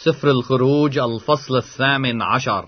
سفر الخروج الفصل 18.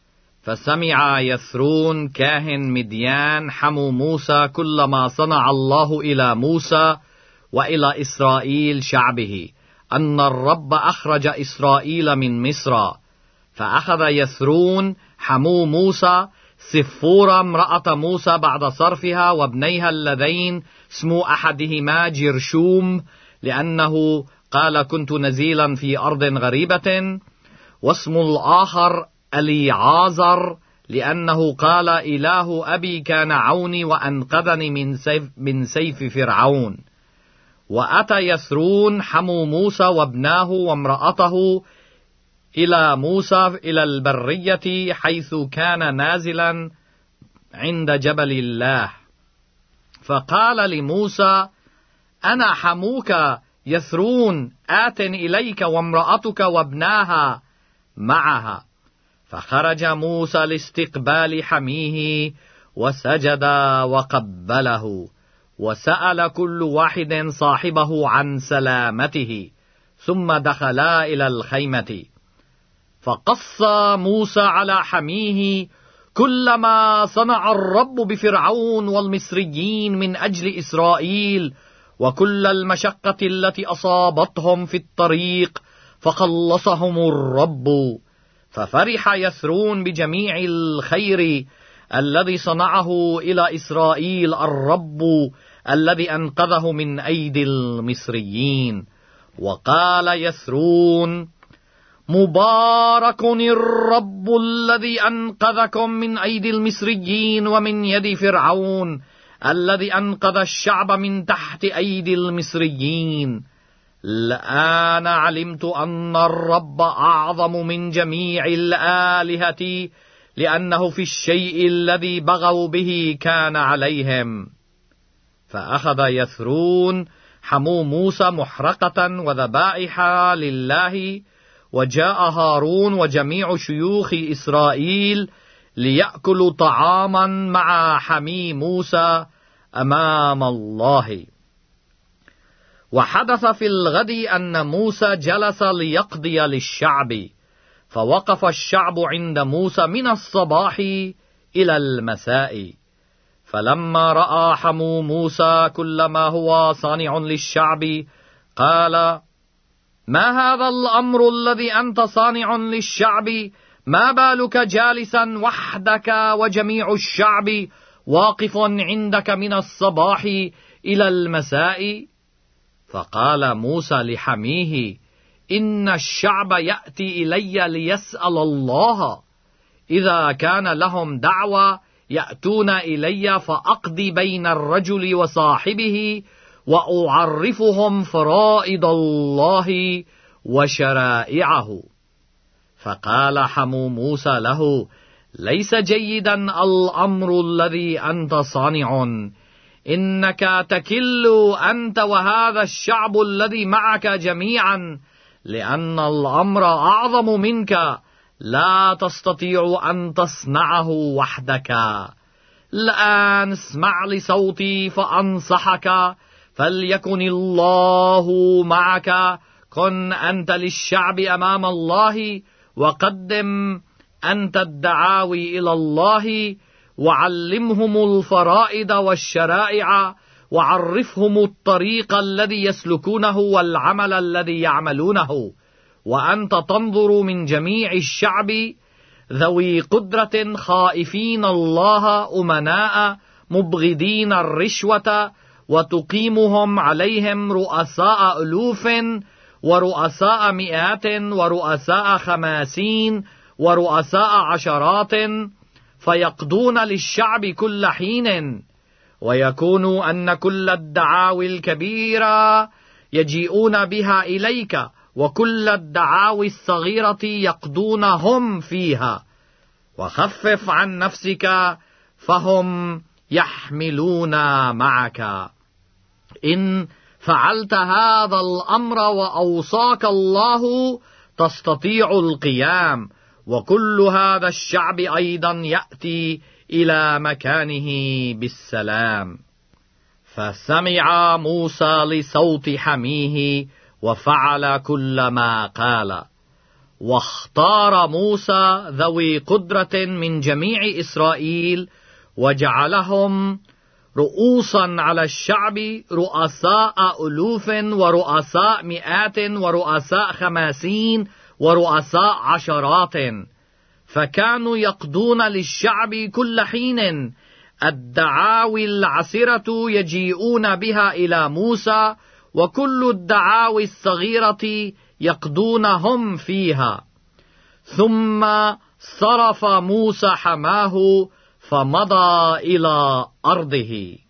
فسمع يثرون كاهن مديان حمو موسى كل ما صنع الله إلى موسى وإلى إسرائيل شعبه، أن الرب أخرج إسرائيل من مصر. فأخذ يثرون حمو موسى سفورة امرأة موسى بعد صرفها وابنيها اللذين، اسم أحدهما جرشوم لأنه قال كنت نزيلا في أرض غريبة، واسم الآخر أليعازر لأنه قال إله أبي كان عوني وأنقذني من سيف فرعون. وأتى يثرون حمو موسى وابناه وامرأته إلى موسى إلى البرية حيث كان نازلا عند جبل الله. فقال لموسى: أنا حموك يثرون، آت إليك وامرأتك وابناها معها. فخرج موسى لاستقبال حميه وسجد وقبله، وسأل كل واحد صاحبه عن سلامته، ثم دخلا إلى الخيمة. فقص موسى على حميه كل ما صنع الرب بفرعون والمصريين من أجل إسرائيل، وكل المشقة التي أصابتهم في الطريق، فخلصهم الرب. ففرح يثرون بجميع الخير الذي صنعه إلى إسرائيل الرب الذي أنقذه من أيدي المصريين. وقال يثرون: مبارك الرب الذي أنقذكم من أيدي المصريين ومن يد فرعون الذي أنقذ الشعب من تحت أيدي المصريين. الآن علمت أن الرب أعظم من جميع الآلهة، لأنه في الشيء الذي بغوا به كان عليهم. فأخذ يثرون حمو موسى محرقة وذبائح لله، وجاء هارون وجميع شيوخ إسرائيل ليأكلوا طعاما مع حمي موسى أمام الله. وحدث في الغد أن موسى جلس ليقضي للشعب، فوقف الشعب عند موسى من الصباح إلى المساء. فلما رأى حمو موسى كل ما هو صانع للشعب قال: ما هذا الأمر الذي أنت صانع للشعب؟ ما بالك جالسا وحدك وجميع الشعب واقف عندك من الصباح إلى المساء؟ فقال موسى لحميه: إن الشعب يأتي إلي ليسأل الله، إذا كان لهم دعوة يأتون إلي فأقضي بين الرجل وصاحبه وأعرفهم فرائض الله وشرائعه. فقال حمو موسى له: ليس جيدا الأمر الذي أنت صانع، إنك تكل أنت وهذا الشعب الذي معك جميعا، لأن الأمر أعظم منك، لا تستطيع أن تصنعه وحدك. الآن اسمع لصوتي فأنصحك، فليكن الله معك. كن أنت للشعب أمام الله، وقدم أنت الدعاوي إلى الله، وعلمهم الفرائض والشرائع، وعرفهم الطريق الذي يسلكونه والعمل الذي يعملونه. وأنت تنظر من جميع الشعب ذوي قدرة خائفين الله أمناء مبغضين الرشوة، وتقيمهم عليهم رؤساء ألوف ورؤساء مئات ورؤساء 50 ورؤساء 10، فيقضون للشعب كل حين. ويكون أن كل الدعاوي الكبيرة يجيئون بها إليك، وكل الدعاوي الصغيرة يقضونهم فيها. وخفف عن نفسك فهم يحملون معك. إن فعلت هذا الأمر وأوصاك الله تستطيع القيام، وكل هذا الشعب أيضا يأتي إلى مكانه بالسلام. فسمع موسى لصوت حميه وفعل كل ما قال. واختار موسى ذوي قدرة من جميع إسرائيل وجعلهم رؤوسا على الشعب، رؤساء ألوف ورؤساء مئات ورؤساء 50 ورؤساء عشرات، فكانوا يقضون للشعب كل حين الدعاوي العسرة يجيئون بها إلى موسى، وكل الدعاوي الصغيرة يقضونهم فيها. ثم صرف موسى حماه فمضى إلى أرضه.